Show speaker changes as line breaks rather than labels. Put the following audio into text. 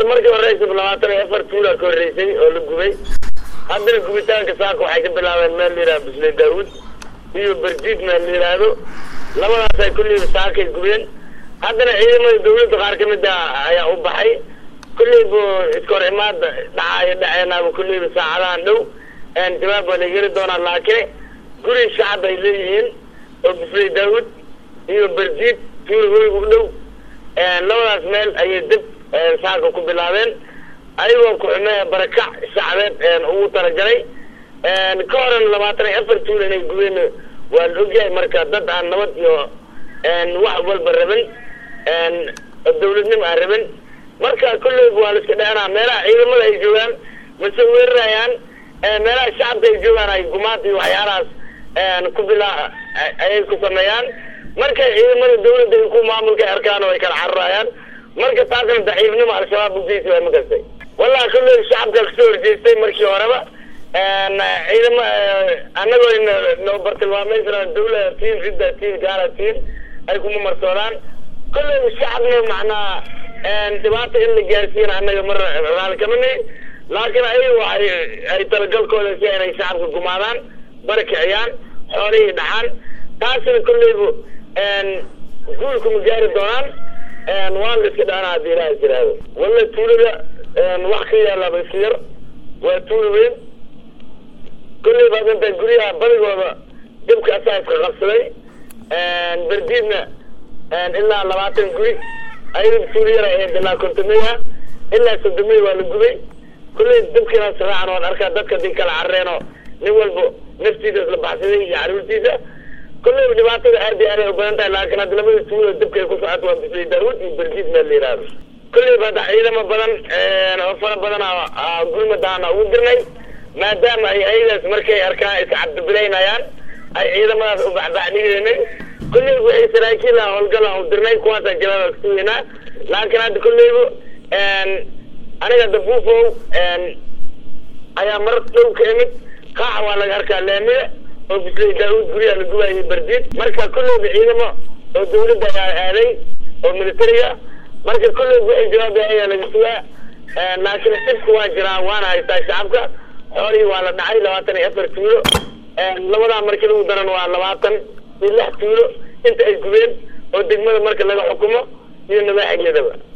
horta markii horeysa 24 tuula ka horeysay oo la gubay haddana gubitaanka saaka waxay ka bilaabeen meel liraa Bisle Daawud iyo Bardiid meel liraado labadaas ay kulli saakay gubeen haddana ciidamada dawladda qaar ka mid ah ayaa u baxay kulli iskoor imaad dhacayna kulli saacadahan dhow jawaab la heli doona laakiin guri shacab ay leeyihiin oo Bisle Daawud iyo Bardiid tuulooyin u dhow labadaas meel ay dib saaka ku bilaabeen ayagoo ku xumee barakac shacbeed ugu talagalay ka horan 24 tuulo inay gubeen waa la ogyahay marka dad aan nabad iyo wax walba rabin dawladnimo aan rabin marka kulli waa la iska dheeraa meelaha ciidamada ay joogaan masoo weerarayaan meelaha shacabka ay joogaan ay gumaad iyo waxyaalahaas ku bilaa ay ku sameeyaan marka ciidamada dawladda ay ku maamulka arkaan oo ay kala cararayaan marka taasna daciifnimo al-shabaab u geysay ma gasay wallahi kulli shacabka kasoo horjeestay markii horeba ciidama anagoo noo bartilmaameysana dawladda tiin gaaratiin ay kuma marsoodaan kulli shacabna macnaa dhibaato in la gaarsiin anaga mar raali kama nihin laakiin ay talagalkooda si inay shacabka gumaadaan barakiciyaan xoolihii dhacaan taasina kullibu guulku ma gaari doonaan waan la iska dhaanaa haddii ilaahay jiraado walla tuulada wax ka yaallaba iska yar waa tuulo weyn kulli baad inta guryaha badigooda dibka asaa iska qabsaday Bardiidna ilaa 20 guri ayuu tuulo yar ee ilaa 50 ilaa 60 waa la gubay kulli dibkina saraacan oo arka dadka din kala careeno nin walba naftiisa la baxsaday iyo caruurtiisa kulli dhibaatada aad iyo aad u badan tahay laakiin hadda labada tuulo dibka ku socod waa Bisle Daawud iyo Bardiid meel leeyahay kulli baad ciidamo badan oo fara badan gurmadana ugu dirnay maadaama ay aydaas markay arkaan iska cabdibilaynayaan ay ciidamadaas u baxbaxnigeenay kulli waxay saraakiil howlgal u dirnay kuwaas jawaab ka suuynaa laakiin hadda kulliba aniga dabuufo ayaa mar dhow ka imid qaax waa laga arkaa laamida oo Bisle Daawud guriga la gubay Bardiid marka kulliba ciidamo oo dawladda aaday oo militariga marka kulliba waxay jawaab ay laga suugaa laakiin sidku waa jiraa waana haysta shacabka xoolihii waa la dhacay 24 tuulo labada markii lagu daran waa 26 tuulo inta ay gubeen oo degmada marka laga xukumo iyo nabaaxiyadaba